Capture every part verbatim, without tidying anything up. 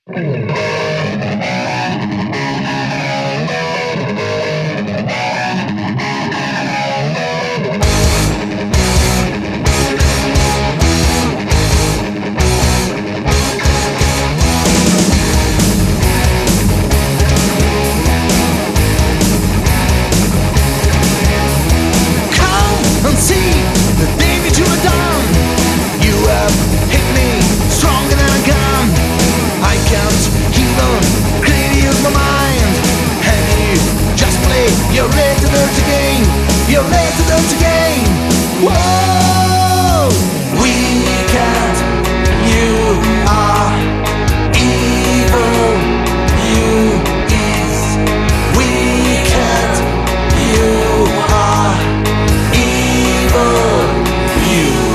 You're ready to learn to gain. You're ready to learn to gain. Whoa! We can't. You are evil. You is. We can't. You are evil. You.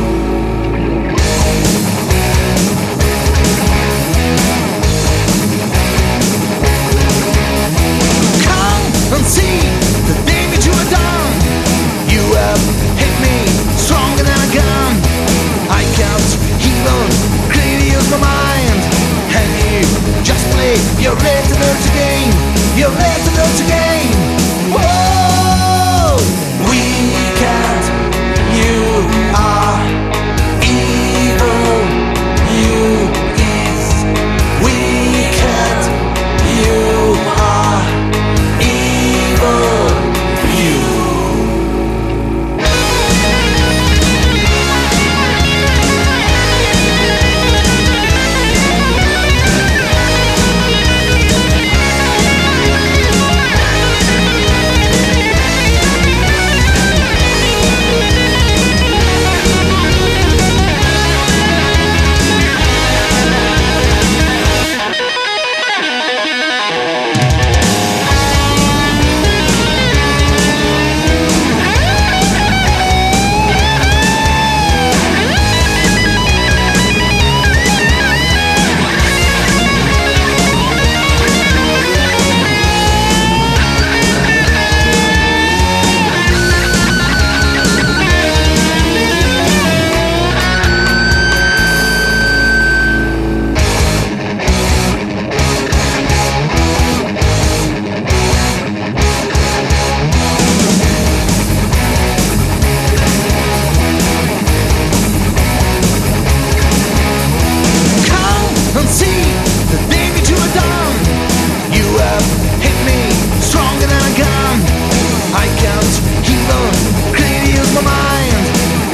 Come and see the damage you have done. You have hit me stronger than a gun. I can't even clearly use my mind. And you just play. You're ready to learn to gain. You're ready to learn to gain. Whoa! We can't. You are evil. You is. We can't. You are evil. You.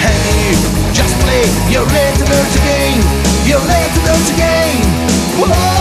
You're ready to learn to gain. You're ready to learn to gain. Whoa!